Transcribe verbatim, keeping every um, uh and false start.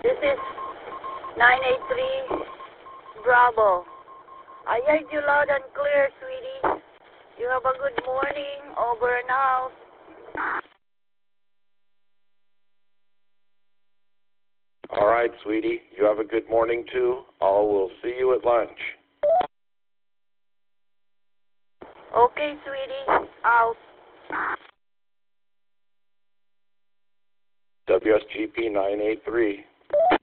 This is nine eight three Bravo. I heard you loud and clear, sweetie. You have a good morning. Over and out. All right, sweetie. You have a good morning, too. I will see you at lunch. Okay, sweetie. Out. W S G P nine eight three.